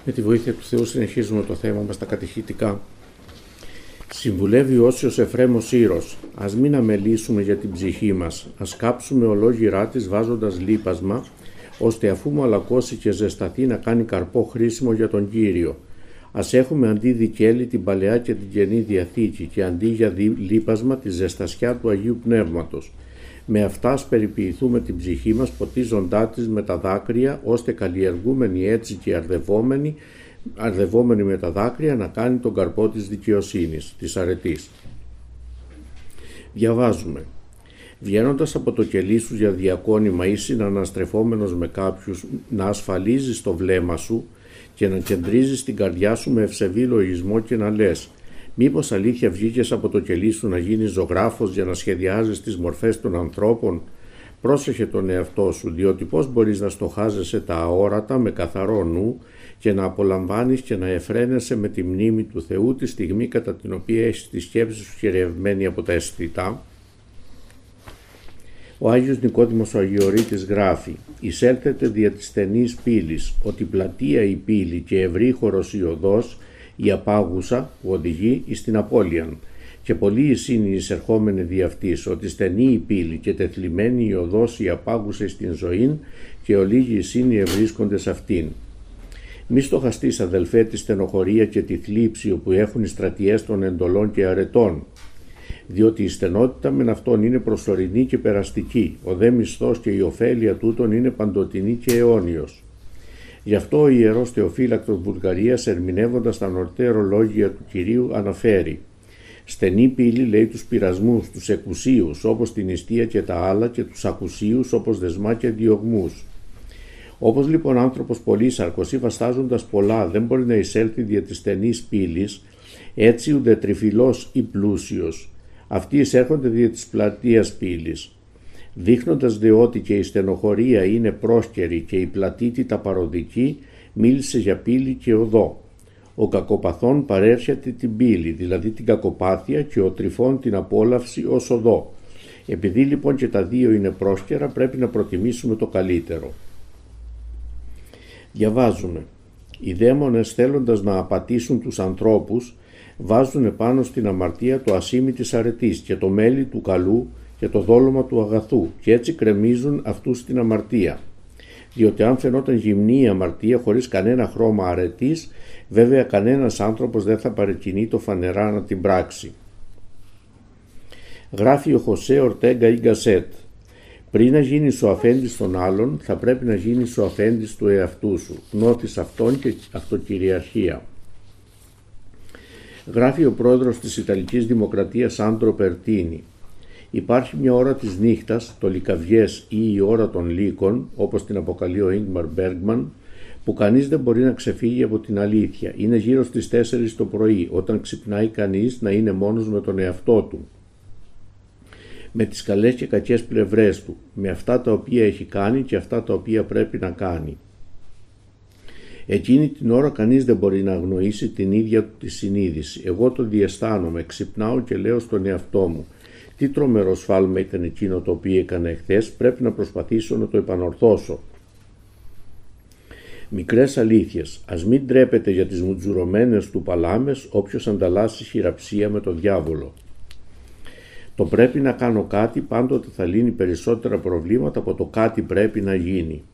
Με τη βοήθεια του Θεού συνεχίζουμε το θέμα μας στα κατηχητικά. Συμβουλεύει Όσιος Εφρέμος Ήρος. Ας μην αμελήσουμε για την ψυχή μας. Ας κάψουμε ολόγυρά της βάζοντας λίπασμα, ώστε αφού μαλακώσει και ζεσταθεί να κάνει καρπό χρήσιμο για τον Κύριο. Ας έχουμε αντί δικέλη την Παλαιά και την Καινή Διαθήκη και αντί για λίπασμα τη ζεστασιά του Αγίου Πνεύματος. Με αυτά ας περιποιηθούμε την ψυχή μας, ποτίζοντά της με τα δάκρυα, ώστε καλλιεργούμενοι έτσι και αρδευόμενοι με τα δάκρυα να κάνει τον καρπό της δικαιοσύνης, της αρετής. Διαβάζουμε. Βγαίνοντας από το κελί σου για διακόνημα ή συναναστρεφόμενος με κάποιους, να ασφαλίζεις το βλέμμα σου και να κεντρίζεις την καρδιά σου με ευσεβή λογισμό και να λες: μήπως αλήθεια βγήκες από το κελί σου να γίνεις ζωγράφος για να σχεδιάζεις τις μορφές των ανθρώπων? Πρόσεχε τον εαυτό σου, διότι πώς μπορείς να στοχάζεσαι τα αόρατα με καθαρό νου και να απολαμβάνεις και να εφραίνεσαι με τη μνήμη του Θεού τη στιγμή κατά την οποία έχεις τη σκέψη σου χερευμένη από τα αισθητά? Ο Άγιος Νικόδημος ο Αγιορείτης γράφει: «Εισέλθετε δια της στενής πύλης, ότι πλατεία η πύλη και ευρύχωρος η οδός, η απάγουσα που οδηγεί εις την απώλειαν. Και πολλοί εισήν οι εισερχόμενοι δι' αυτής, ότι στενή η πύλη και τεθλιμμένη η οδός η απάγουσα εις την ζωήν, και ολίγοι εισήν οι ευρίσκοντες αυτήν». Μη στοχαστείς, αδελφέ, τη στενοχωρία και τη θλίψη όπου έχουν οι στρατιές των εντολών και αρετών, διότι η στενότητα μεν αυτών είναι προσωρινή και περαστική, ο δε μισθός και η ωφέλεια τούτων είναι παντοτινή και αιώνιος. Γι' αυτό ο Ιερός Θεοφύλακτος Βουλγαρίας, ερμηνεύοντας τα νορτέρω λόγια του Κυρίου, αναφέρει: «Στενή πύλη, λέει, τους πειρασμούς, τους εκουσίους όπως την νηστεία και τα άλλα, και τους ακουσίους όπως δεσμά και διωγμούς». Όπως λοιπόν άνθρωπος πολύσαρκος ή βαστάζοντας πολλά δεν μπορεί να εισέλθει δια της στενής πύλης, έτσι ουδε τριφυλός ή πλούσιος αυτοί εισέρχονται δια της πλατείας πύλης. Δείχνοντας δε ότι και η στενοχωρία είναι πρόσκαιρη και η πλατήτητα παροδική, μίλησε για πύλη και οδό. Ο κακοπαθών παρέρχεται την πύλη, δηλαδή την κακοπάθεια, και ο τρυφών την απόλαυση ως οδό. Επειδή λοιπόν και τα δύο είναι πρόσκαιρα, πρέπει να προτιμήσουμε το καλύτερο. Διαβάζουμε. Οι δαίμονες, θέλοντας να απατήσουν τους ανθρώπους, βάζουν επάνω στην αμαρτία το ασίμι της αρετής και το μέλι του καλού και το δόλωμα του αγαθού, και έτσι κρεμίζουν αυτούς στην αμαρτία. Διότι αν φαινόταν γυμνή η αμαρτία χωρίς κανένα χρώμα αρετής, βέβαια κανένας άνθρωπος δεν θα παρεκκινεί το φανερά να την πράξει. Γράφει ο Χωσέ Ορτέγκα ή Γκασέτ: «Πριν να γίνεις ο αφέντης των άλλων, θα πρέπει να γίνεις ο αφέντης του εαυτού σου. Νόθεις αυτόν και αυτοκυριαρχία». Γράφει ο πρόεδρος της Ιταλικής Δημοκρατίας Άντρο Περτίνι: «Υπάρχει μια ώρα της νύχτας, το λυκαβιές ή η ώρα των λύκων, όπως την αποκαλεί ο Ίγμαρ Μπέργκμαν, που κανείς δεν μπορεί να ξεφύγει από την αλήθεια. Είναι γύρω στις 4 το πρωί, όταν ξυπνάει κανείς να είναι μόνος με τον εαυτό του, με τις καλές και κακές πλευρές του, με αυτά τα οποία έχει κάνει και αυτά τα οποία πρέπει να κάνει. Εκείνη την ώρα κανείς δεν μπορεί να αγνοήσει την ίδια του τη συνείδηση. Εγώ το διαισθάνομαι, ξυπνάω και λέω στον εαυτό μου: τι τρομερό σφάλμα ήταν εκείνο το οποίο έκανα εχθές, πρέπει να προσπαθήσω να το επανορθώσω. Μικρές αλήθειες. Ας μην τρέπεται για τις μουτζουρωμένες του παλάμες όποιος ανταλλάσσει χειραψία με τον διάβολο. Το πρέπει να κάνω κάτι πάντοτε θα λύνει περισσότερα προβλήματα από το κάτι πρέπει να γίνει».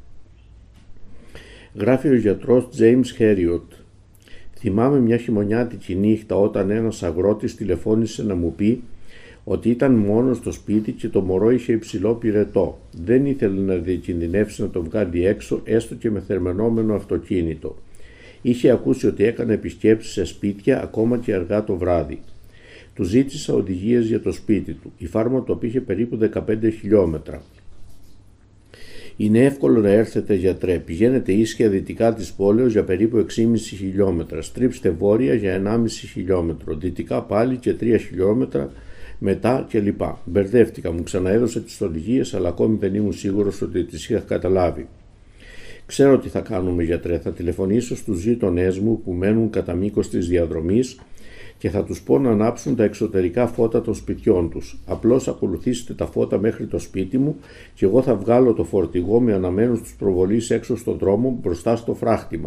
Γράφει ο γιατρός James Heriot: «Θυμάμαι μια χειμωνιάτικη νύχτα όταν ένας αγρότης τηλεφώνησε να μου πει ότι ήταν μόνος στο σπίτι και το μωρό είχε υψηλό πυρετό. Δεν ήθελε να διακινδυνεύσει να το βγάλει έξω, έστω και με θερμαινόμενο αυτοκίνητο. Είχε ακούσει ότι έκανε επισκέψεις σε σπίτια ακόμα και αργά το βράδυ. Του ζήτησα οδηγίες για το σπίτι του. Η φάρμα πήγε περίπου 15 χιλιόμετρα. Είναι εύκολο να έρθετε, γιατρέ. Πηγαίνετε ίσια δυτικά της πόλεως για περίπου 6,5 χιλιόμετρα. Στρίψτε βόρεια για 1,5 χιλιόμετρο. Δυτικά πάλι και 3 χιλιόμετρα μετά κλπ. Μπερδεύτηκα, μου ξαναέδωσε τις οδηγίες, αλλά ακόμη δεν ήμουν σίγουρος ότι τις είχα καταλάβει. Ξέρω τι θα κάνουμε, γιατρέ. Θα τηλεφωνήσω στους γείτονές μου που μένουν κατά μήκος της διαδρομής και θα τους πω να ανάψουν τα εξωτερικά φώτα των σπιτιών τους. Απλώς ακολουθήσετε τα φώτα μέχρι το σπίτι μου και εγώ θα βγάλω το φορτηγό με αναμένους τους προβολείς έξω στον δρόμο μπροστά στο φράχτη μας.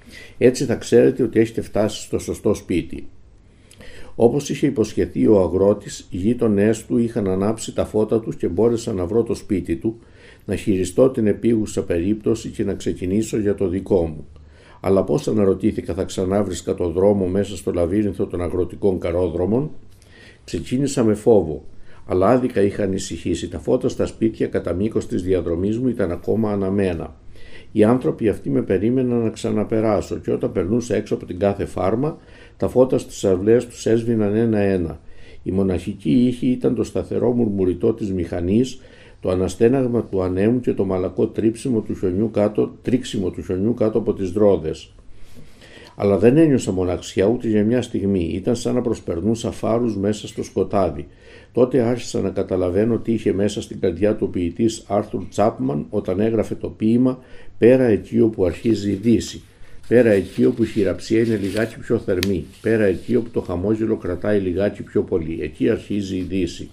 Έτσι θα ξέρετε ότι έχετε φτάσει στο σωστό σπίτι. Όπως είχε υποσχεθεί ο αγρότης, οι γείτονές του είχαν ανάψει τα φώτα τους και μπόρεσα να βρω το σπίτι του, να χειριστώ την επίγουσα περίπτωση και να ξεκινήσω για το δικό μου. Αλλά πώς, αναρωτήθηκα, θα ξανάβρισκα το δρόμο μέσα στο λαβύρινθο των αγροτικών καρόδρομων? Ξεκίνησα με φόβο, αλλά άδικα είχα ανησυχήσει. Τα φώτα στα σπίτια κατά μήκος της διαδρομής μου ήταν ακόμα αναμένα. Οι άνθρωποι αυτοί με περίμεναν να ξαναπεράσω και όταν περνούσα έξω από την κάθε φάρμα, τα φώτα στις αυλές τους έσβηναν ένα-ένα. Η μοναχική ήχη ήταν το σταθερό μουρμουριτό της μηχανής, το αναστέναγμα του ανέμου και το μαλακό τρίξιμο του χιονιού κάτω από τις ρόδες. Αλλά δεν ένιωσα μοναξιά ούτε για μια στιγμή. Ήταν σαν να προσπερνούσα φάρους μέσα στο σκοτάδι. Τότε άρχισα να καταλαβαίνω τι είχε μέσα στην καρδιά του ποιητής Άρθουρ Τσάπμαν όταν έγραφε το ποίημα «Πέρα εκεί όπου αρχίζει η Δύση». Πέρα εκεί όπου η χειραψία είναι λιγάκι πιο θερμή. Πέρα εκεί όπου το χαμόγελο κρατάει λιγάκι πιο πολύ. Εκεί αρχίζει η Δύση.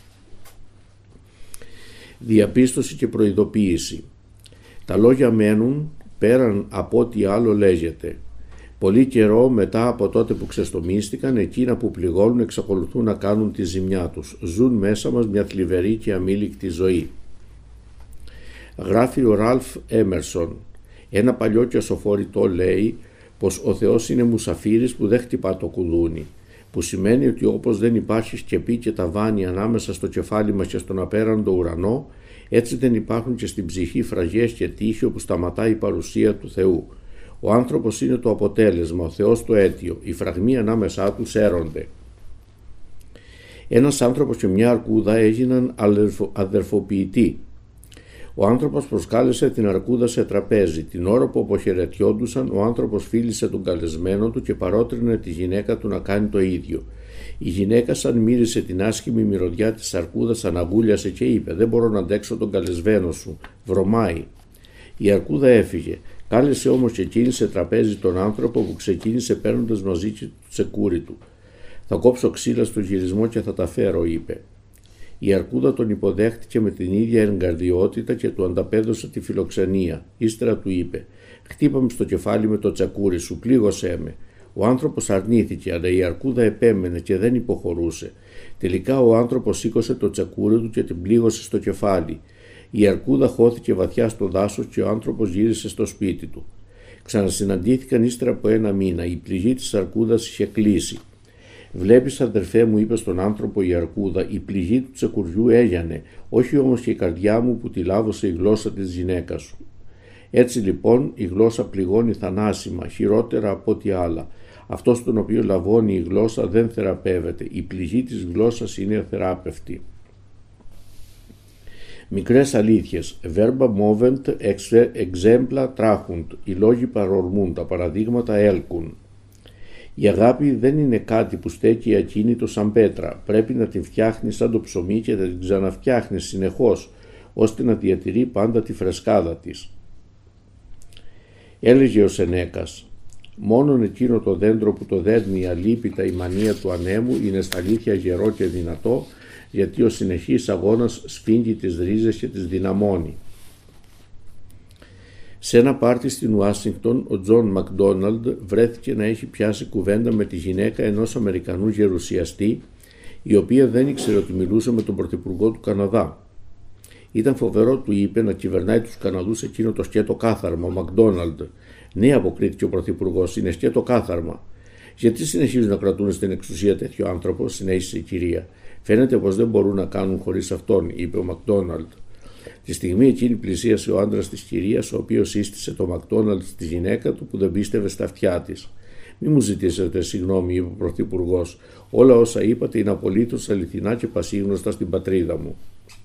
Διαπίστωση και προειδοποίηση. Τα λόγια μένουν πέραν από ό,τι άλλο λέγεται. Πολύ καιρό μετά από τότε που ξεστομίστηκαν, εκείνα που πληγώνουν εξακολουθούν να κάνουν τη ζημιά τους. Ζουν μέσα μας μια θλιβερή και αμήλικτη ζωή. Γράφει ο Ράλφ Έμερσον. Ένα παλιό και ασοφόρητο λέει πως ο Θεός είναι μουσαφίρης που δεν χτυπά το κουδούνι, που σημαίνει ότι όπως δεν υπάρχει σκεπή και ταβάνι ανάμεσα στο κεφάλι μας και στον απέραντο ουρανό, έτσι δεν υπάρχουν και στην ψυχή φραγές και τείχη όπου σταματάει η παρουσία του Θεού. Ο άνθρωπος είναι το αποτέλεσμα, ο Θεός το αίτιο, οι φραγμοί ανάμεσά τους έρονται. Ένας άνθρωπος και μια αρκούδα έγιναν αδερφοποιητοί. Ο άνθρωπος προσκάλεσε την αρκούδα σε τραπέζι. Την ώρα που αποχαιρετιόντουσαν, ο άνθρωπος φίλησε τον καλεσμένο του και παρότρινε τη γυναίκα του να κάνει το ίδιο. Η γυναίκα, σαν μύρισε την άσχημη μυρωδιά της αρκούδας, αναγούλιασε και είπε «Δεν μπορώ να αντέξω τον καλεσμένο σου, βρωμάει». Η αρκούδα έφυγε. Κάλεσε όμως και εκείνη σε τραπέζι τον άνθρωπο που ξεκίνησε παίρνοντας μαζί του το τσεκούρι του. «Θα κόψω ξύλα στο γυρισμό και θα τα φέρω», είπε. Η αρκούδα τον υποδέχτηκε με την ίδια εγκαρδιότητα και του ανταπέδωσε τη φιλοξενία. Ύστερα του είπε «Χτύπαμε στο κεφάλι με το τσακούρι σου, πλήγωσέ με». Ο άνθρωπος αρνήθηκε, αλλά η αρκούδα επέμενε και δεν υποχωρούσε. Τελικά ο άνθρωπος σήκωσε το τσακούρι του και την πλήγωσε στο κεφάλι. Η αρκούδα χώθηκε βαθιά στο δάσος και ο άνθρωπος γύρισε στο σπίτι του. Ξανασυναντήθηκαν ύστερα από ένα μήνα. Η πληγή της αρκούδας είχε κλείσει. «Βλέπεις, αδερφέ μου», είπε στον άνθρωπο η αρκούδα, «η πληγή του τσεκουριού έγιανε, όχι όμως και η καρδιά μου που τη λάβωσε η γλώσσα της γυναίκας σου». Έτσι λοιπόν η γλώσσα πληγώνει θανάσιμα, χειρότερα από ό,τι άλλα. Αυτός τον οποίο λαβώνει η γλώσσα δεν θεραπεύεται. Η πληγή της γλώσσας είναι αθεράπευτη. Μικρές αλήθειες. Verba movent, exempla trahunt. Οι λόγοι παρορμούν, τα παραδείγματα έλκουν. Η αγάπη δεν είναι κάτι που στέκει ακίνητο σαν πέτρα. Πρέπει να την φτιάχνεις σαν το ψωμί και να την ξαναφτιάχνεις συνεχώς, ώστε να διατηρεί πάντα τη φρεσκάδα της. Έλεγε ο Σενέκας, «Μόνον εκείνο το δέντρο που το δέρνει αλίπητα η μανία του ανέμου είναι στα αλήθεια γερό και δυνατό, γιατί ο συνεχής αγώνας σφίγγει τις ρίζες και τις δυναμώνει». Σε ένα πάρτι στην Ουάσιγκτον, ο Τζον Μακδόναλντ βρέθηκε να έχει πιάσει κουβέντα με τη γυναίκα ενός Αμερικανού γερουσιαστή, η οποία δεν ήξερε ότι μιλούσε με τον πρωθυπουργό του Καναδά. «Ήταν φοβερό», του είπε, «να κυβερνάει τους Καναδούς εκείνο το σκέτο κάθαρμα, ο Μακδόναλντ». «Ναι», αποκρίθηκε ο πρωθυπουργός, «είναι σκέτο κάθαρμα». «Γιατί συνεχίζουν να κρατούν στην εξουσία τέτοιο άνθρωπο», συνέχισε η κυρία. «Φαίνεται πως δεν μπορούν να κάνουν χωρίς αυτόν», είπε ο Μακδόναλντ. Τη στιγμή εκείνη πλησίασε ο άντρας της κυρίας, ο οποίος σύστησε το Μακδόναλντ στη γυναίκα του που δεν πίστευε στα αυτιά της. «Μη μου ζητήσετε συγγνώμη», είπε ο πρωθυπουργός. «Όλα όσα είπατε είναι απολύτως αληθινά και πασίγνωστα στην πατρίδα μου».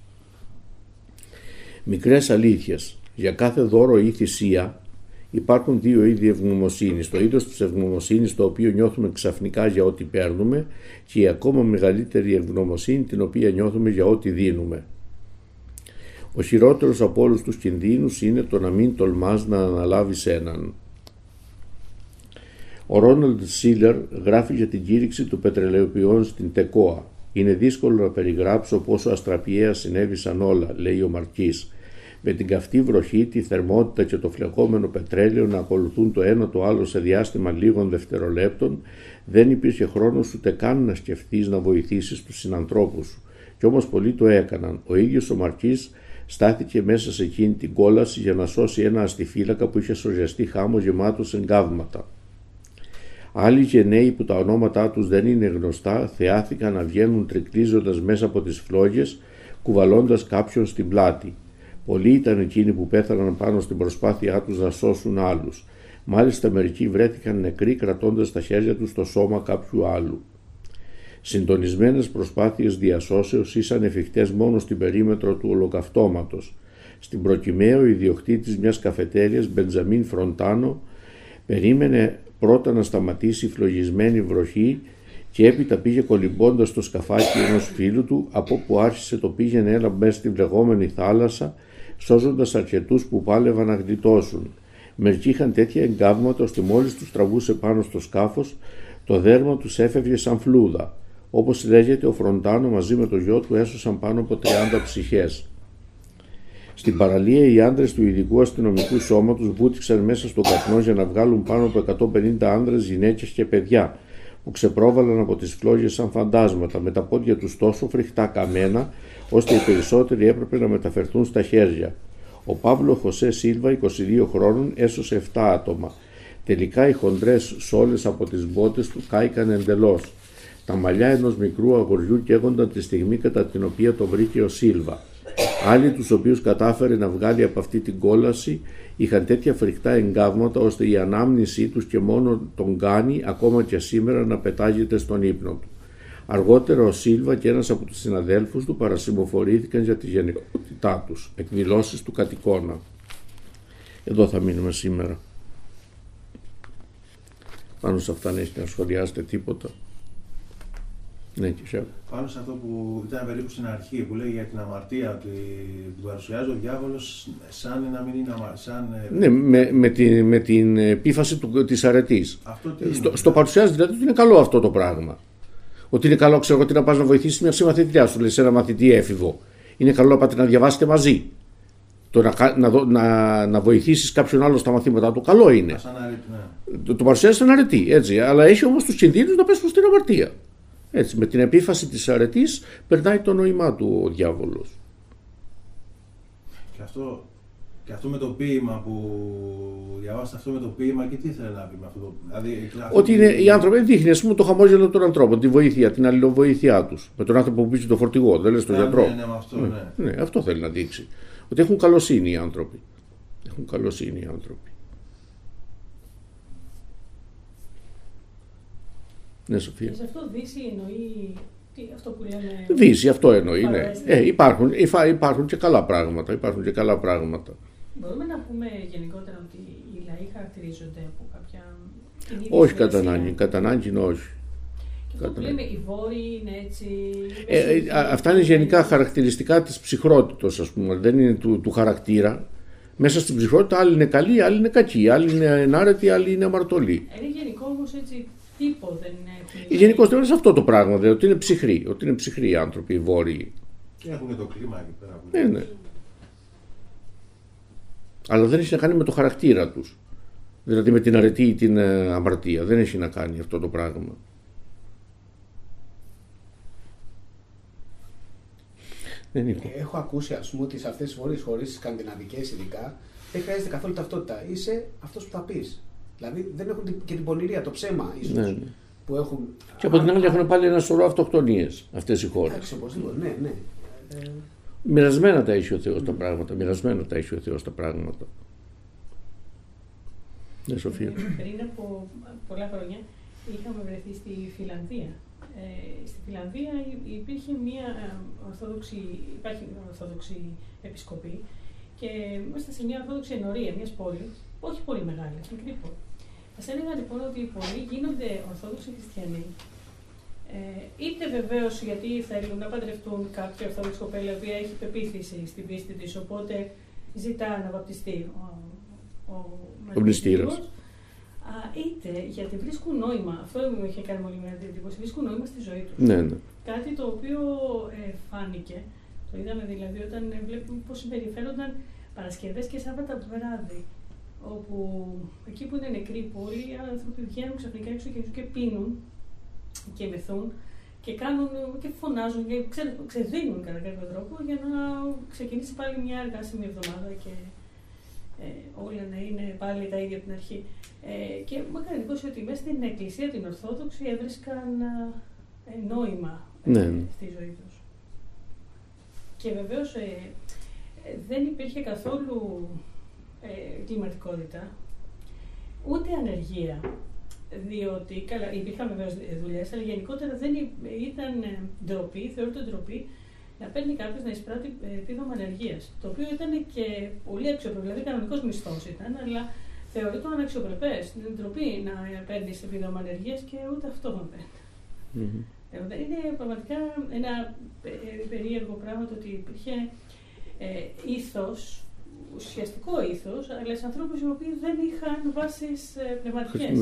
Μικρές αλήθειες. Για κάθε δώρο ή θυσία υπάρχουν δύο είδη ευγνωμοσύνης. Το είδος της ευγνωμοσύνης το οποίο νιώθουμε ξαφνικά για ό,τι παίρνουμε και η ακόμα μεγαλύτερη ευγνωμοσύνη την οποία νιώθουμε για ό,τι δίνουμε. Ο χειρότερος από όλους τους κινδύνους είναι το να μην τολμάς να αναλάβεις έναν. Ο Ρόναλντ Σίλερ γράφει για την κήρυξη του πετρελαιοποιών στην Τεκόα. «Είναι δύσκολο να περιγράψω πόσο αστραπιαία συνέβησαν όλα», λέει ο Μαρκής. με την καυτή βροχή, τη θερμότητα και το φλεγόμενο πετρέλαιο να ακολουθούν το ένα το άλλο σε διάστημα λίγων δευτερολέπτων, δεν υπήρχε χρόνος ούτε καν να σκεφτείς να βοηθήσεις τους συνανθρώπους σου. Κι όμως πολλοί το έκαναν. Ο ίδιος ο Μαρκής στάθηκε μέσα σε εκείνη την κόλαση για να σώσει ένα αστιφύλακα που είχε σοριαστεί χάμο γεμάτος εγκάβματα. Άλλοι γενναίοι που τα ονόματά τους δεν είναι γνωστά θεάθηκαν να βγαίνουν τρικλίζοντας μέσα από τις φλόγες, κουβαλώντας κάποιον στην πλάτη. Πολλοί ήταν εκείνοι που πέθαναν πάνω στην προσπάθειά τους να σώσουν άλλους. Μάλιστα μερικοί βρέθηκαν νεκροί κρατώντας στα χέρια τους το σώμα κάποιου άλλου. Συντονισμένες προσπάθειες διασώσεως ήσαν εφικτές μόνο στην περίμετρο του ολοκαυτώματος. Στην προκειμένη ο ιδιοκτήτης μιας καφετέριας, Μπεντζαμίν Φροντάνο, περίμενε πρώτα να σταματήσει η φλογισμένη βροχή και έπειτα πήγε κολυμπώντας στο σκαφάκι ενός φίλου του, από που άρχισε το πήγαινε έλα μέσα στην βρεγόμενη θάλασσα, σώζοντας αρκετούς που πάλευαν να γλιτώσουν. Μερικοί είχαν τέτοια εγκάβματα ώστε μόλις τους τραβούσε πάνω στο σκάφος, το δέρμα τους έφευγε σαν φλούδα. Όπως λέγεται, ο Φροντάνο μαζί με το γιο του έσωσαν πάνω από 30 ψυχές. Στην παραλία οι άντρες του ειδικού αστυνομικού σώματος βούτυξαν μέσα στον καπνό για να βγάλουν πάνω από 150 άντρες, γυναίκες και παιδιά που ξεπρόβαλαν από τις φλόγες σαν φαντάσματα, με τα πόδια τους τόσο φρικτά καμένα ώστε οι περισσότεροι έπρεπε να μεταφερθούν στα χέρια. Ο Παύλο Χωσέ Σίλβα, 22 χρόνων, έσωσε 7 άτομα. Τελικά οι χοντρές σόλες από τις μπότες του κάηκαν εντελώς. Τα μαλλιά ενός μικρού αγοριού καίγονταν τη στιγμή κατά την οποία το βρήκε ο Σίλβα. Άλλοι, τους οποίους κατάφερε να βγάλει από αυτή την κόλαση, είχαν τέτοια φρικτά εγκάβματα ώστε η ανάμνησή τους και μόνο τον κάνει ακόμα και σήμερα να πετάγεται στον ύπνο του. Αργότερα ο Σίλβα και ένας από τους συναδέλφους του παρασημοφορήθηκαν για τη γενικότητά τους, εκδηλώσεις του κατοικώνα. Εδώ θα μείνουμε σήμερα. Πάνω σε αυτά έχετε να σχολιάσετε τίποτα? Ναι, και πάνω σε αυτό που ήταν περίπου στην αρχή, που λέει για την αμαρτία, ότι την παρουσιάζει ο διάβολος σαν να μην είναι αμαρτία. Ναι, με την επίφαση της αρετής. Στο παρουσιάζει δηλαδή ότι είναι καλό αυτό το πράγμα. Ότι είναι καλό, ξέρω ότι να πας να βοηθήσεις μια συμμαθητριά σου, λέει σε ένα μαθητή έφηβο. Είναι καλό να πάτε να διαβάσετε μαζί. Το να βοηθήσεις κάποιον άλλο στα μαθήματά του, καλό είναι. Ναι. Το παρουσιάζει σαν αρετή, έτσι. Αλλά έχει όμως τους κινδύνους να πες προς την αμαρτία. Έτσι, με την επίφαση της αρετής περνάει το νόημά του ο διάβολος. Και αυτό με το ποίημα που διαβάσατε, αυτό με το ποίημα, και τι ήθελε να πει με αυτό? Ότι είναι, οι άνθρωποι δείχνει, ας πούμε, το χαμόγελο των ανθρώπων, τη βοήθεια, την αλληλοβοήθειά τους. Με τον άνθρωπο που πήσε το φορτηγό, δεν λες τον γιατρό. Ναι, αυτό θέλει να δείξει. Ότι έχουν καλοσύνη οι άνθρωποι. Έχουν καλοσύνη οι άνθρωποι. Ναι, Σοφία. Και σε αυτό Δύση εννοεί αυτό που λέμε... Δύση, αυτό εννοεί, ναι. Υπάρχουν και καλά πράγματα. Μπορούμε να πούμε γενικότερα ότι οι λαοί χαρακτηρίζονται από κάποια... Όχι κατά ανάγκη, όχι. Και αυτό που λέμε, οι Βόρειοι είναι έτσι... Αυτά είναι γενικά χαρακτηριστικά της ψυχρότητος, ας πούμε. Δεν είναι του χαρακτήρα. Μέσα στην ψυχρότητα άλλοι είναι καλοί, άλλοι είναι κακοί. Άλλοι είναι ενάρετοι, άλλοι είναι αμαρτωλοί. Είναι γενικό όμως έτσι... Τύπο δεν είναι. Γενικώς δεν είναι αυτό το πράγμα, δηλαδή, ότι είναι ψυχροί οι άνθρωποι, οι Βόρειοι. Και έχουν το κλίμα εκεί πέρα. Ναι. Αλλά δεν έχει να κάνει με το χαρακτήρα τους. Δηλαδή με την αρετή ή την αμαρτία. Δεν έχει να κάνει αυτό το πράγμα. Έχω ακούσει, ας πούμε, ότι σε αυτές τις χώρες, τις σκανδιναβικές ειδικά, δεν χρειάζεται καθόλου ταυτότητα. Είσαι αυτός που θα πεις. Δηλαδή δεν έχουν και την πονηρία, το ψέμα ίσως. Ναι. Που έχουν... Και από την άλλη έχουν πάλι ένα σωρό αυτοκτονίες αυτές οι χώρες. Εντάξει, οπωσδήποτε, ναι. Μοιρασμένα τα έχει ο Θεός τα πράγματα. Ναι, Σοφία. Πριν από πολλά χρόνια είχαμε βρεθεί στη Φιλανδία. Στη Φιλανδία υπάρχει μια ορθόδοξη επισκοπή και είμαστε σε μια ορθόδοξη ενορία μιας πόλης, όχι πολύ μεγάλη, μικρή πόλη. Μας έλεγαν λοιπόν ότι πολλοί γίνονται ορθόδοξοι χριστιανοί, είτε βεβαίως γιατί θέλουν να παντρευτούν κάποια ορθόδοξη κοπέλα η οποία έχει πεποίθηση στην πίστη της, οπότε ζητά να βαπτιστεί ο μνηστήρας, είτε γιατί βρίσκουν νόημα, αυτό μου είχε κάνει πολύ μεγάλη εντύπωση, βρίσκουν νόημα στη ζωή τους. Ναι. Κάτι το οποίο φάνηκε, το είδαμε δηλαδή όταν βλέπουμε πώς συμπεριφέρονταν Παρασκευές και Σάββατα βράδυ, όπου εκεί που είναι νεκρή η πόλη, οι άνθρωποι βγαίνουν ξαφνικά έξω και πίνουν και μεθούν και κάνουν και φωνάζουν και ξεδίνουν κατά κάποιο τρόπο για να ξεκινήσει πάλι μια εργάσιμη εβδομάδα και όλα να είναι πάλι τα ίδια από την αρχή. Και μου έκανε εντύπωση ότι μέσα στην εκκλησία την Ορθόδοξη έβρισκαν νόημα στη ζωή τους. Και βεβαίως δεν υπήρχε καθόλου κλιματικότητα, ούτε ανεργία, διότι υπήρχαν βεβαίως δουλειές, αλλά γενικότερα δεν ήταν ντροπή, θεωρείται ντροπή, να παίρνει κάποιος να εισπράττει επίδομα ανεργίας. Το οποίο ήταν και πολύ αξιοπρεπές, δηλαδή κανονικός μισθός ήταν, αλλά θεωρείται αναξιοπρεπές. Είναι ντροπή να παίρνει επίδομα ανεργίας και ούτε αυτό δεν παίρνει. Είναι πραγματικά ένα περίεργο πράγμα το ότι υπήρχε ήθος, ουσιαστικό ήθος, αλλά σε ανθρώπους οι οποίοι δεν είχαν βάσεις πνευματικές.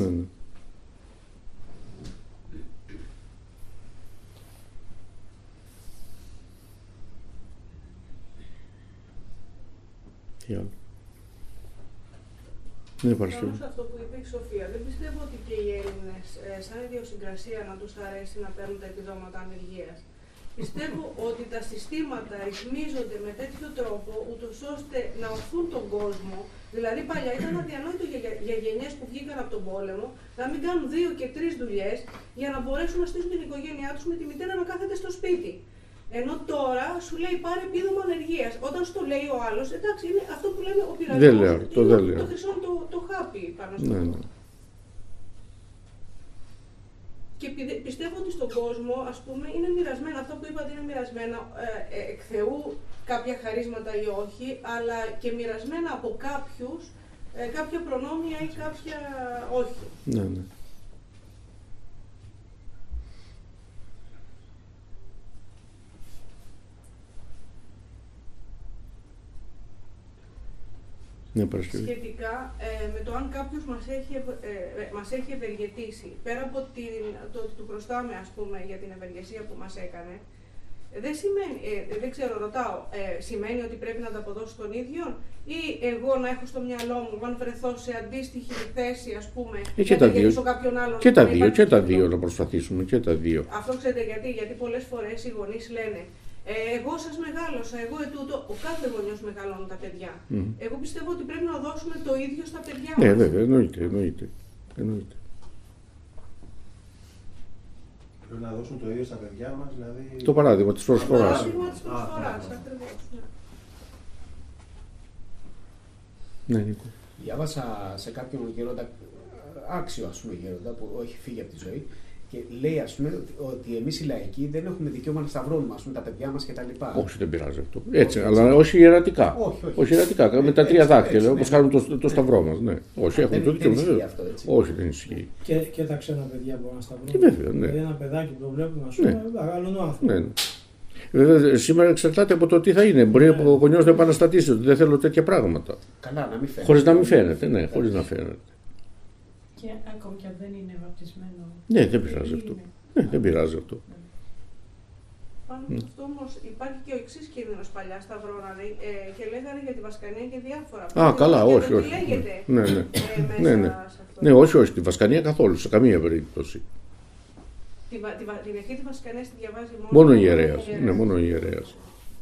Πάνω σε αυτό που είπε η Σοφία, δεν πιστεύω ότι και οι Έλληνες σαν ιδιοσυγκρασία να τους αρέσει να παίρνουν τα επιδόματα ανεργίας. Πιστεύω ότι τα συστήματα ρυθμίζονται με τέτοιο τρόπο, ούτως ώστε να οθούν τον κόσμο. Δηλαδή, παλιά ήταν αδιανόητο για γενιές που βγήκαν από τον πόλεμο να μην κάνουν 2 και 3 δουλειές για να μπορέσουν να στήσουν την οικογένειά τους με τη μητέρα να κάθεται στο σπίτι. Ενώ τώρα σου λέει πάρε επίδομα ανεργίας. Όταν σου το λέει ο άλλος, εντάξει, είναι αυτό που λέμε ο πειρασμός, το χρυσό το χάπι πάνω στο αυτό. Και πιστεύω ότι στον κόσμο, ας πούμε, είναι μοιρασμένα, αυτά που είπατε είναι μοιρασμένα εκ Θεού κάποια χαρίσματα ή όχι, αλλά και μοιρασμένα από κάποιους κάποια προνόμια ή κάποια όχι. Ναι. Σχετικά με το αν κάποιος μας έχει ευεργετήσει, πέρα από το ότι του χρωστάμε, ας πούμε, για την ευεργεσία που μας έκανε, δεν σημαίνει, δεν ξέρω, ρωτάω, σημαίνει ότι πρέπει να ανταποδώσω τον ίδιο ή εγώ να έχω στο μυαλό μου, αν βρεθώ σε αντίστοιχη θέση, ας πούμε, και τα δύο, κάποιον άλλον. Και τα δύο να προσπαθήσουμε, και τα δύο. Αυτό ξέρετε γιατί πολλές φορές οι γονείς λένε εγώ σας μεγάλωσα, εγώ ετούτο. Ο κάθε γονιός μεγαλώνει τα παιδιά. Εγώ πιστεύω ότι πρέπει να δώσουμε το ίδιο στα παιδιά μας. Ναι, βέβαια, εννοείται. Πρέπει να δώσουμε το ίδιο στα παιδιά μας, δηλαδή. Το παράδειγμα της προσφοράς. Το παράδειγμα της προσφοράς, ακριβώς. Ναι, Νίκο. Διάβασα σε κάποιον γέροντα, άξιο ας πούμε γέροντα, που έχει φύγει από τη ζωή, και λέει, ας πούμε, ότι εμείς οι λαϊκοί δεν έχουμε δικαίωμα να σταυρώνουμε, ας πούμε, τα παιδιά μας κτλ. Όχι, δεν πειράζει αυτό. Έτσι, αλλά όχι ιερατικά. Όχι ιερατικά, με τα 3 δάκτυλα, όπως κάνουμε το σταυρό μας. Ναι. Όχι, έχουμε το δικαίωμα. Όχι, δεν ισχύει. Και τα ξένα παιδιά μπορούν να σταυρώνουν. Βέβαια, ναι. Δηλαδή, ένα παιδάκι που το βλέπουμε, ας πούμε, αγαλούν άνθρωπο. Ναι. Βέβαια, σήμερα εξαρτάται από το τι θα είναι. Μπορεί ο γονιός να επαναστατήσει ότι δεν θέλω τέτοια πράγματα. Καλά, να μην φαίνεται. Χωρίς να μην φαίνεται, ναι, χωρίς να φαίνεται. Και ακόμη και αν δεν είναι βαπτισμένο. Ναι, δεν πειράζει αυτό. Ναι, δεν πειράζει αυτό. Πάνω σε αυτό όμως υπάρχει και ο εξής κίνδυνος παλιά στα Βρώναρη και λέγανε για τη Βασκανία και διάφορα. Καλά, όχι. Ναι, όχι, τη Βασκανία καθόλου, σε καμία περίπτωση. Την ευχή τη Βασκανία τη διαβάζει μόνο η ιερέας. Ναι, μόνο η ιερέας.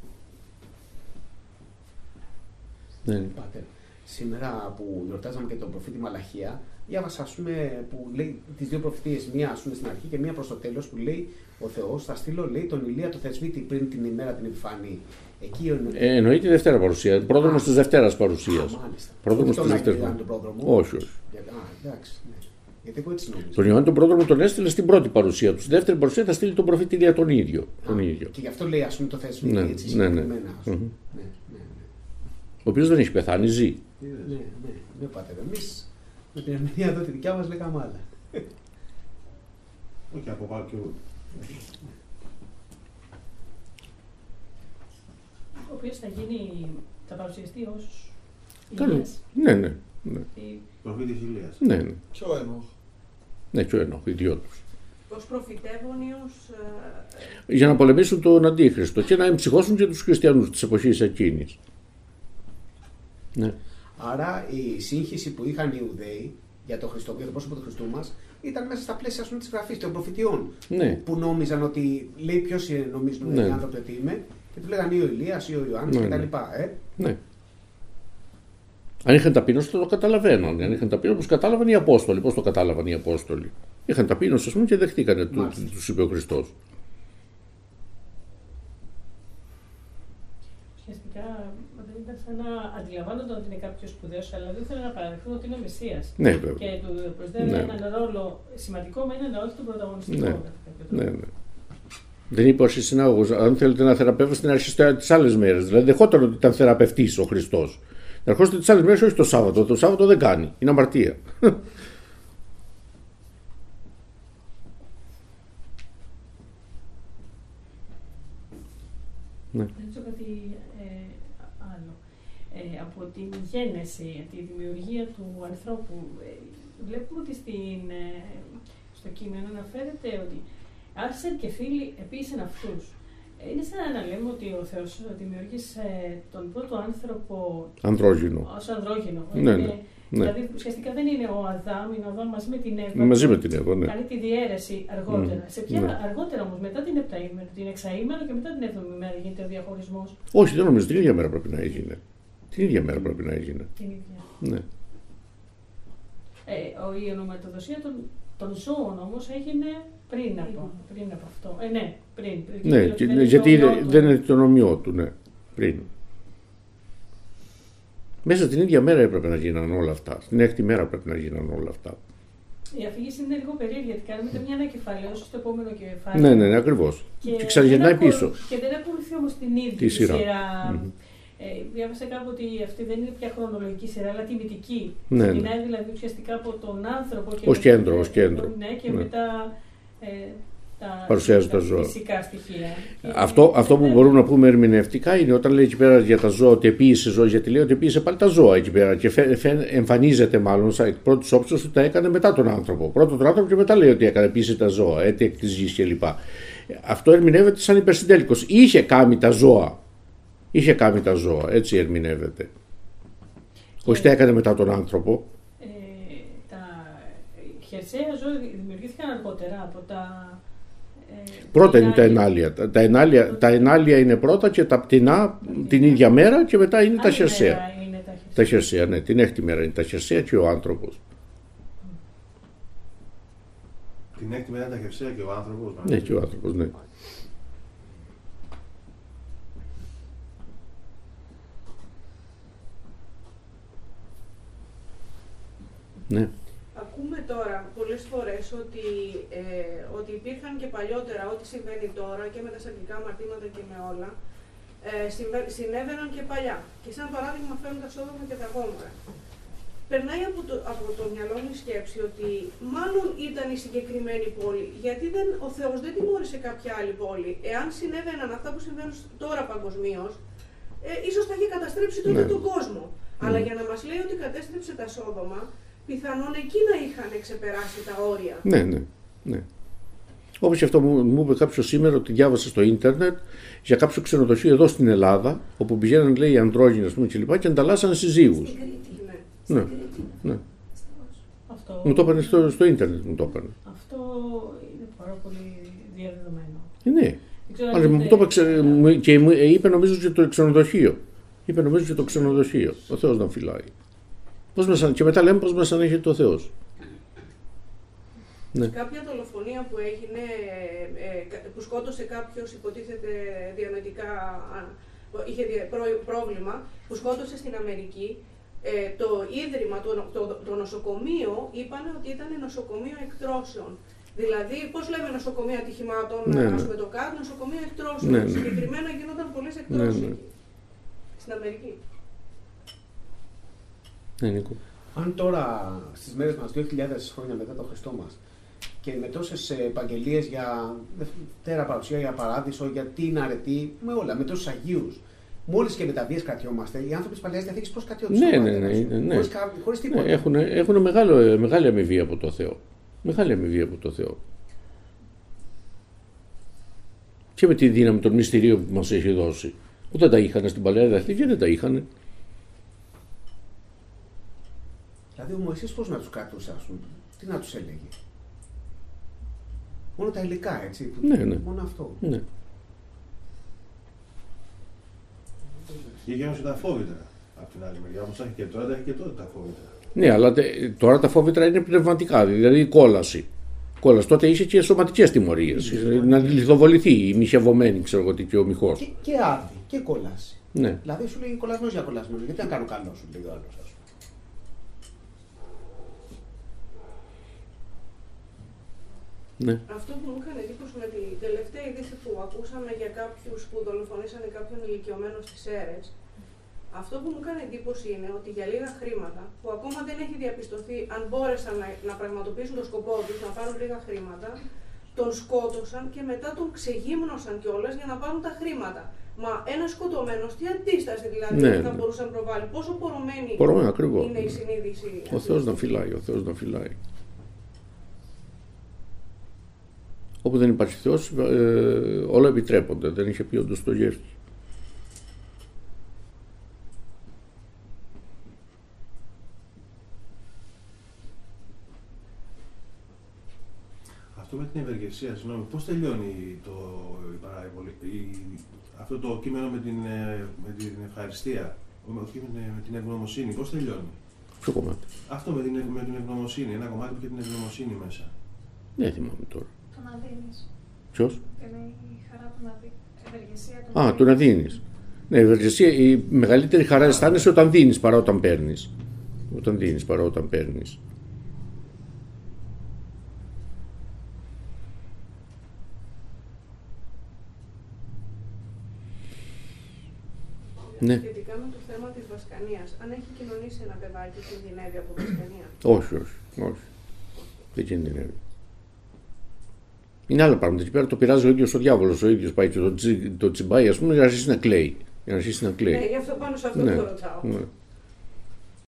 Ναι, Πάτερ. Σήμερα που γιορτάζαμε και τον προφήτη Μαλαχία, διάβασα, ας πούμε, που λέει τις 2 προφητείες, μία, ας πούμε, στην αρχή και μία προς το τέλος, που λέει ο Θεός θα στείλω, λέει, τον Ηλία το θεσβήτη πριν την ημέρα την επιφανή. Εκεί εννοεί τη Δευτέρα παρουσία. Πρόδρομος της Δευτέρας παρουσίας. Πρόδρομος της Δευτέρας. Όχι. Εντάξει. Γιατί εγώ έτσι νομίζω. Τον Ιωάννη τον Πρόδρομο τον έστειλε στην πρώτη παρουσία του. Στη δεύτερη παρουσία θα στείλει τον προφήτη Ηλία τον ίδιο. Και γι' αυτό λέει, ας πούμε, το θεσβήτη έτσι συγκεκριμένα. Ο οποίος δεν έχει πεθάνει, ζει. Ναι, Πάτερ. Εμείς με την ερμηνεία εδώ τη δικιά μας λέγαμε άλλα. Όχι από πάνω και εγώ. Ο οποίος θα παρουσιαστεί ως Ηλίας. Ναι. Προφήτης Ηλίας. Ναι. Ποιο Ένοχ. Ναι, ποιο Ένοχ, οι δυο τους. Ως προφητεύων ή ως... Για να πολεμήσουν τον Αντίχριστο και να εμψυχώσουν και τους χριστιανούς της εποχής εκείνης. Ναι. Άρα η σύγχυση που είχαν οι Ιουδαίοι για το Χριστό, για το πρόσωπο του Χριστού μας, ήταν μέσα στα πλαίσια της γραφής, των προφητιών. Ναι. Που νόμιζαν ότι λέει ποιος νομίζουν οι άνθρωποι ότι είμαι, και του λέγανε ή ο Ηλίας ή ο Ιωάννης κτλ. Ναι. Αν είχαν ταπείνωση θα το καταλαβαίνουν. Αν είχαν ταπείνωση, όπως κατάλαβαν οι Απόστολοι. Πώς το κατάλαβαν οι Απόστολοι? Είχαν ταπείνωση, ας πούμε, και δεχτήκανε. Τους είπε ο Χριστός. Ουσιαστικά δεν ήταν σαν να αντιλαμβάνονταν ότι είναι κάποιος σπουδαίος, αλλά δεν ήθελαν να παραδεχθούν ότι είναι ο Μεσσίας. Ναι, βέβαια. Και του προσδίδουν έναν ρόλο σημαντικό με έναν όχι τον πρωταγωνιστικό. Ναι. Δεν είπε ο συνάγωγος, αν θέλετε να θεραπεύσετε την αρχιστέα τις άλλες μέρες. Δηλαδή, δεχόταν ότι ήταν θεραπευτής ο Χριστός. Να ερχόσετε τις άλλες μέρες, όχι το Σάββατο. Το Σάββατο δεν κάνει. Είναι αμαρτία. Ναι. Δεν κάτι άλλο. Από την γέννηση, τη δημιουργία του ανθρώπου, βλέπουμε ότι στο κείμενο αναφέρεται ότι Άρσεν και φίλοι επίσης αυτούς. Είναι σαν να λέμε ότι ο Θεός δημιούργησε τον πρώτο άνθρωπο ανδρόγυνο. Ως ανδρόγυνο. Ναι. Δηλαδή ουσιαστικά δεν είναι ο Αδάμ, είναι ο Αδάμ μαζί με την Εύα. Μαζί με την Εύα, ναι. Κάνει τη διαίρεση αργότερα. Σε ποια αργότερα όμως, μετά την 7η ημέρα, την 6η ημέρα και μετά την 7η ημέρα γίνεται ο διαχωρισμός? Όχι, δεν νομίζω. Την ίδια μέρα πρέπει να έγινε. Την ίδια μέρα πρέπει να έγινε. Την ίδια. Ναι. Η ονοματοδοσία των ζώων όμως έγινε πριν από αυτό. Ναι, πριν. Ναι, γιατί δεν είναι το ομοιό του, ναι. Πριν. Μέσα την ίδια μέρα έπρεπε να γίνανε όλα αυτά. Στην 6η μέρα πρέπει να γίνανε όλα αυτά. Η αφήγηση είναι λίγο περίεργη, γιατί κάνουμε μια ανακεφαλαίωση στο επόμενο κεφάλαιο. Ναι, ακριβώς. Και ξαναγυρνάει πίσω. Και δεν ακολουθεί όμως την ίδια σειρά. Διάβασα κάπου ότι αυτή δεν είναι πια χρονολογική σειρά, αλλά τιμητική. Ξεκινάει δηλαδή ουσιαστικά από τον άνθρωπο ως κέντρο. Ναι, και μετά παρουσιάζει τα ζώα. Φυσικά στοιχεία. Αυτό που μπορούμε να πούμε ερμηνευτικά είναι όταν λέει εκεί πέρα για τα ζώα ότι επίησε ζώα, γιατί λέει ότι επίησε πάλι τα ζώα εκεί πέρα. Και εμφανίζεται μάλλον σαν πρώτη όψη ότι τα έκανε μετά τον άνθρωπο. Πρώτο τον άνθρωπο και μετά λέει ότι έκανε επίησε τα ζώα, έτη εκ της γης κλπ. Αυτό ερμηνεύεται σαν υπερσυντέλικος. Είχε κάνει τα ζώα. Έτσι ερμηνεύεται. Όχι τα έκανε μετά τον άνθρωπο. Τα χερσαία ζώα δημιουργήθηκαν αργότερα από τα. Πρώτα είναι τα ενάλια. Τα ενάλια είναι πρώτα και τα πτηνά την ίδια μέρα και μετά είναι τα χερσαία. Τα χερσαία, ναι. Την 6η μέρα είναι τα χερσαία και ο άνθρωπος. Την 6η μέρα είναι τα χερσαία και ο άνθρωπος. Ναι, και ο άνθρωπος, ναι. Ναι. Ακούμε τώρα πολλές φορές ότι υπήρχαν και παλιότερα ό,τι συμβαίνει τώρα και με τα σαρκικά αμαρτήματα και με όλα, συνέβαιναν και παλιά. Και σαν παράδειγμα φέρνουν τα Σόδομα και τα Γόμορα. Περνάει από το μυαλό μου η σκέψη ότι μάλλον ήταν η συγκεκριμένη πόλη, γιατί ο Θεός δεν τιμώρησε κάποια άλλη πόλη. Εάν συνέβαιναν αυτά που συμβαίνουν τώρα παγκοσμίως, ίσως θα είχε καταστρέψει τότε τον κόσμο. Αλλά για να μας λέει ότι κατέστρεψε τα Σόδομα, πιθανόν εκεί να είχαν ξεπεράσει τα όρια. Ναι. Όπως και αυτό μου είπε κάποιος σήμερα ότι διάβασε στο ίντερνετ για κάποιο ξενοδοχείο εδώ στην Ελλάδα, όπου πηγαίναν λέει οι ανδρόγυνοι και ανταλλάσσανε συζύγους. Ναι. Αυτό... Μου το έπανε στο ίντερνετ. Αυτό είναι πάρα πολύ διαδεδομένο. Ναι. Αλλά μου το είπε και είπε νομίζω και το ξενοδοχείο. Ο Θεός να φυλάει. Και μετά λέμε πώς μας ανέχεται το Θεός. Ναι. Κάποια δολοφονία που έγινε, που σκότωσε κάποιος υποτίθεται διανοητικά, είχε πρόβλημα, που σκότωσε στην Αμερική, το ίδρυμα, το νοσοκομείο, είπαν ότι ήταν νοσοκομείο εκτρώσεων. Δηλαδή, πώς λέμε νοσοκομείο ατυχημάτων, ας πούμε το ΚΑΤ, νοσοκομείο εκτρώσεων. Συγκεκριμένα γίνονταν πολλές εκτρώσεις εκεί, στην Αμερική. Αν τώρα στις μέρες μας, 2.000 χρόνια μετά το Χριστό μας, και με τόσες επαγγελίες για Δευτέρα Παρουσία, για Παράδεισο, για την αρετή, με όλα, με τόσους Αγίους, μόλις και με τα βίες κρατιόμαστε, οι άνθρωποι της Παλαιάς Διαθήκης πώς κρατιόντουσαν? Ναι. Χωρίς τίποτα. Έχουν μεγάλη αμοιβή από το Θεό. Μεγάλη αμοιβή από το Θεό. Και με τη δύναμη των μυστηρίων που μας έχει δώσει. Που δεν τα είχαν στην Παλαιά Διαθήκη, δεν τα είχαν. Δηλαδή ο Μωυσής πώς να τους κρατούσε, ας πούμε, τι να τους έλεγε? Μόνο τα υλικά, έτσι. Ναι. Μόνο αυτό. Ναι. Είχε όμως τα φόβητρα από την άλλη μεριά, όμως έχει και τώρα, έχει και τότε τα φόβητρα. Ναι, αλλά τώρα τα φόβητρα είναι πνευματικά, δηλαδή κόλαση. Τότε είχε και σωματικές τιμωρίες. Να λιθοβοληθεί η μοιχευωμένη, ξέρω εγώ τι, και ο μοιχός. Και άδει και κόλαση. Ναι. Δηλαδή σου λέει κολλασμένος για κολλασμένος. Γιατί να κάνω καλό, σου λέει ο άλλος, ας πούμε. Ναι. Αυτό που μου έκανε εντύπωση με την τελευταία είδηση που ακούσαμε για κάποιους που δολοφονήσανε κάποιον ηλικιωμένο στις Σέρρες, αυτό που μου έκανε εντύπωση είναι ότι για λίγα χρήματα, που ακόμα δεν έχει διαπιστωθεί αν μπόρεσαν να πραγματοποιήσουν το σκοπό τους, να πάρουν λίγα χρήματα, τον σκότωσαν και μετά τον ξεγύμνωσαν κιόλας για να πάρουν τα χρήματα. Μα ένας σκοτωμένος, τι αντίσταση δηλαδή θα μπορούσε να προβάλλει, πόσο πορωμένη είναι η συνείδηση. Ο Θεός να φυλάει, ο Θεός να φυλάει. Όπου δεν υπάρχει Θεός, όλα επιτρέπονται. Δεν είχε πει ο Ντοστογεύσκης. Αυτό με την ευεργεσία, συγγνώμη, πώς τελειώνει αυτό το κείμενο με την ευχαριστία, με την ευγνωμοσύνη, πώς τελειώνει? Ποιο κομμάτι? Αυτό με την ευγνωμοσύνη, ένα κομμάτι που έχει την ευγνωμοσύνη μέσα. Δεν θυμάμαι τώρα. Το να δίνεις. Ποιος? Είναι η χαρά του να δίνεις. Ευεργεσία του να δίνεις. Ναι, ευεργεσία, η μεγαλύτερη χαρά αισθάνεσαι όταν δίνεις παρά όταν παίρνεις. Όταν δίνεις παρά όταν παίρνεις. Ναι. Σχετικά με το θέμα της βασκανίας, αν έχει κοινωνήσει ένα παιδάκι κινδυνεύει από βασκανία? Όχι. Δεν κινδυνεύει. Είναι άλλα πράγματα. Εκεί πέρα το πειράζει ο ίδιος ο διάβολος. Ο ίδιος πάει και το τσιμπάει, ας πούμε, για να αρχίσει να κλαίει. Ναι, γι' αυτό πάνω σε αυτό το ρωτάω. Ναι.